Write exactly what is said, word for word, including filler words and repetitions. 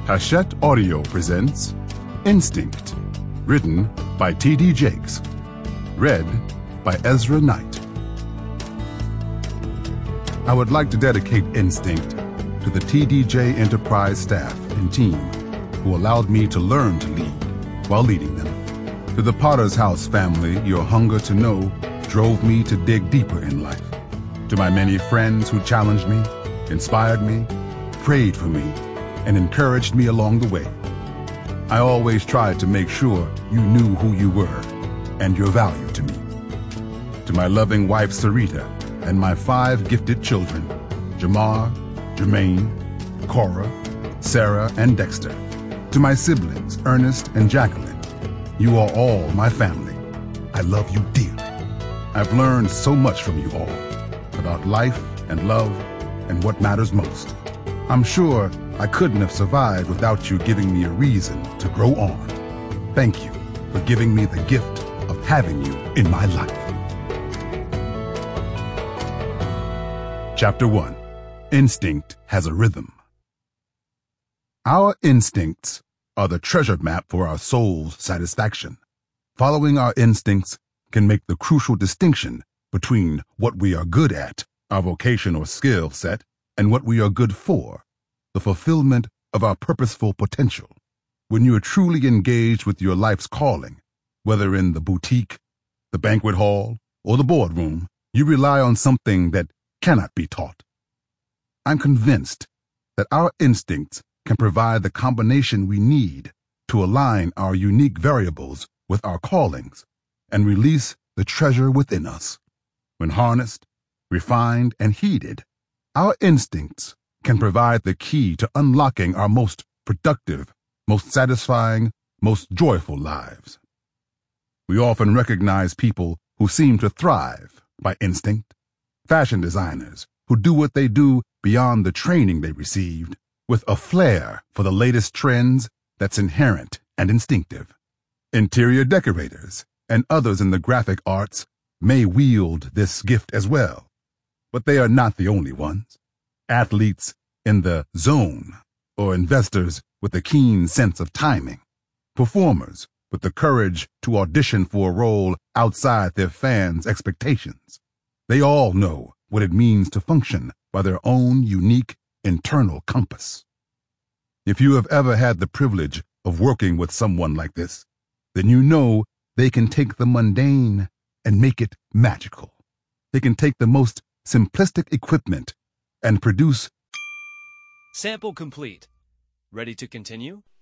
Hachette Audio presents Instinct, written by T D Jakes, read by Ezra Knight. I would like to dedicate Instinct to the T D J Enterprise staff and team who allowed me to learn to lead while leading them. To the Potter's House family, your hunger to know drove me to dig deeper in life. To my many friends who challenged me, inspired me, prayed for me, and encouraged me along the way. I always tried to make sure you knew who you were and your value to me. To my loving wife Sarita and my five gifted children, Jamar, Jermaine, Cora, Sarah, and Dexter. To my siblings, Ernest and Jacqueline, you are all my family. I love you dearly. I've learned so much from you all about life and love and what matters most. I'm sure I couldn't have survived without you giving me a reason to grow on. Thank you for giving me the gift of having you in my life. Chapter one. Instinct has a rhythm. Our instincts are the treasure map for our soul's satisfaction. Following our instincts can make the crucial distinction between what we are good at, our vocation or skill set, and what we are good for, the fulfillment of our purposeful potential. When you are truly engaged with your life's calling, whether in the boutique, the banquet hall, or the boardroom, you rely on something that cannot be taught. I'm convinced that our instincts can provide the combination we need to align our unique variables with our callings and release the treasure within us. When harnessed, refined, and heeded, our instincts can provide the key to unlocking our most productive, most satisfying, most joyful lives. We often recognize people who seem to thrive by instinct, fashion designers who do what they do beyond the training they received, with a flair for the latest trends that's inherent and instinctive. Interior decorators and others in the graphic arts may wield this gift as well, but they are not the only ones. Athletes in the zone, or investors with a keen sense of timing, performers with the courage to audition for a role outside their fans' expectations. They all know what it means to function by their own unique internal compass. If you have ever had the privilege of working with someone like this, then you know they can take the mundane and make it magical. They can take the most simplistic equipment and produce. Sample complete. Ready to continue?